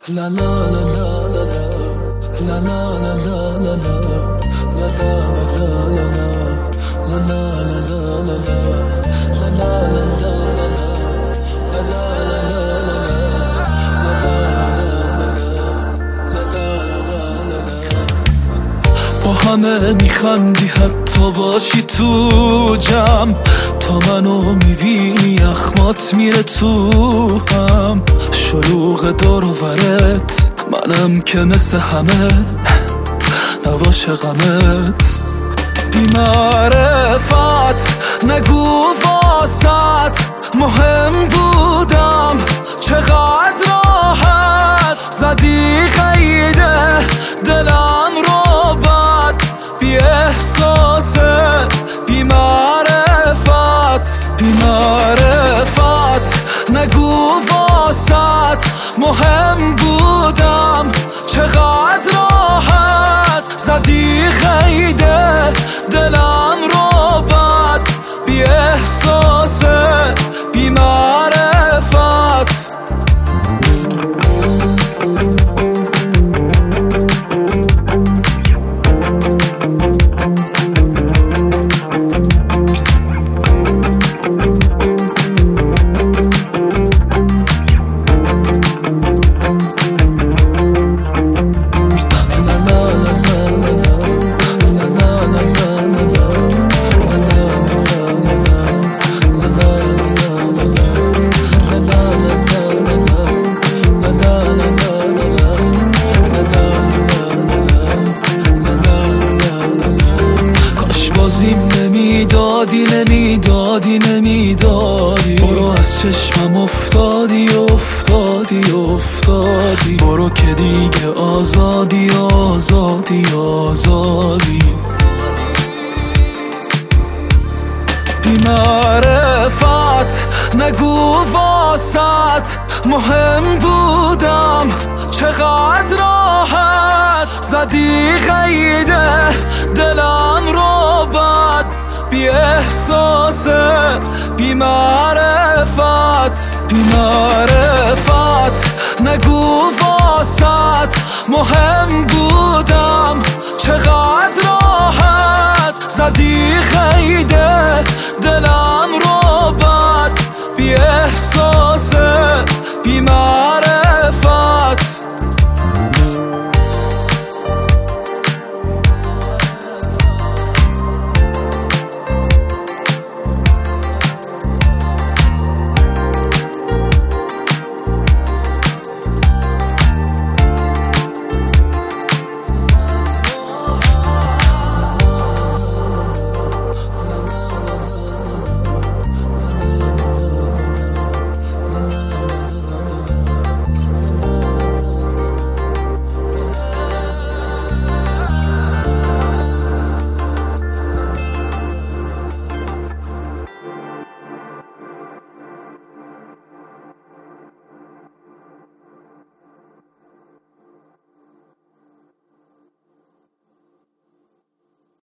La la la la la la la la la la la la la la la la la la la با همه میخندی حتی باشی تو جمع، تا منو میبینی اخمات میره تو هم. شلوغ دور و برت منم که مثل همه نباشه غمت. بی معرفت نگو واسط مهم بودم، چقدر راحت زدی قیده دلم رو بد. بی احساسه بی معرفت، بی معرفت نگو واسط مهم بودم، چقدر راحت زدی قیده دلم رو بد. بی احساسه بی معرفت. نمیدادی برو از چشمم افتادی افتادی افتادی. برو که دیگه آزادی آزادی آزادی. بی معرفت نگو واسط مهم بودم، چقدر راحت زدی قیده دلم رو بد. بی احساسه بی معرفت، بی معرفت نگو واسط مهم بودم، چقدر راحت زدی قیده دلم